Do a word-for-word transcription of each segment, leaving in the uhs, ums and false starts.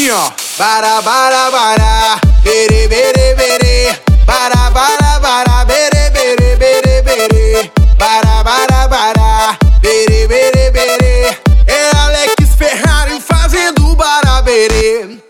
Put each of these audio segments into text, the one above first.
assim, ó. Bara, bara, bara, bere, bere, bere. Bara, bara, bara, bere, bere, bere, bere. Bara, bara, bara, bere, bere, bere. É Alex Ferrari fazendo baraberê.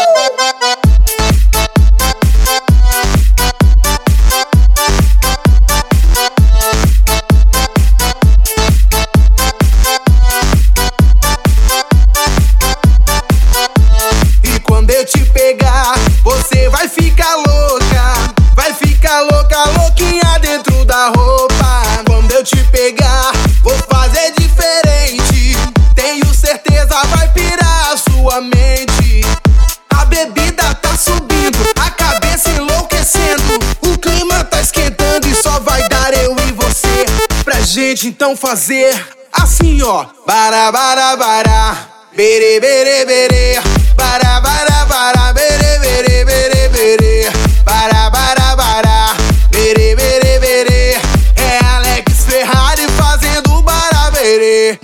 E quando eu te pegar, você vai ficar louca. Vai ficar louca, louquinha dentro da roupa. Quando eu te pegar, vou fazer diferente. Tenho certeza vai pirar a sua mente. A bebida tá subindo, a cabeça enlouquecendo. O clima tá esquentando e só vai dar eu e você. Pra gente então fazer assim, ó. Bara, bara, bara, bere, bere, bere. Bara, bara, bara, bere, bere, bere, bere. Bara, bara, bara, bere, bere, bere. É Alex Ferrari fazendo baraberê.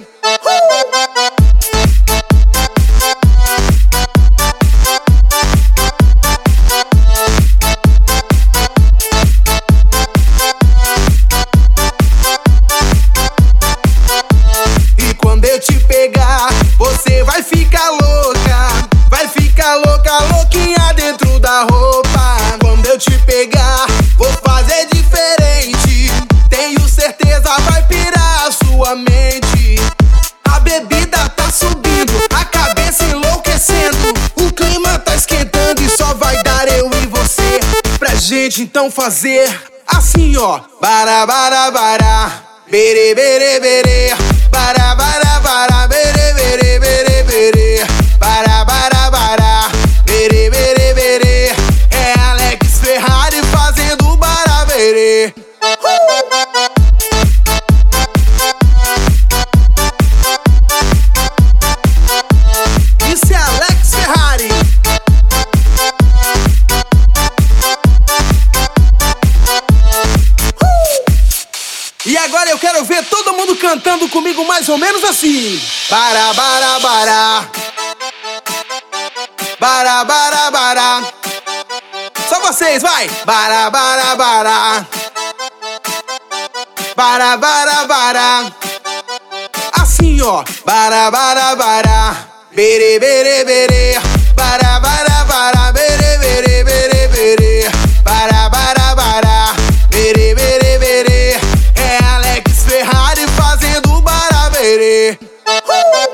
E quando eu te pegar, você vai ficar louca. Vai ficar louca, louquinha dentro da roupa. Quando eu te pegar, vou fazer diferente. Tenho certeza vai pirar a sua mente. A bebida tá subindo, a cabeça enlouquecendo. O clima tá esquentando e só vai dar eu e você. Pra gente então fazer assim, ó. Bara, bara, bara, bere, bere, bere. Bara, bara, bara, bere, bere, bere, bere. Bara, bara, bara, bere, bere, bere. É Alex Ferrari fazendo baraberê. Isso é Alex Ferrari. Uh! E agora eu quero ver todo mundo cantando comigo mais ou menos assim. Bara, bara, bara. Bara, bara, bara. Só vocês, vai. Bara, bara, bara. Bara, bara, bara. Assim, ó. Bara, bara, bara, bere, bere, bere. Bara, bara, bara, bere, bere, bere, bere. Bara, bara, bara, bere, bere, bere. É Alex Ferrari fazendo baraberê. Uh!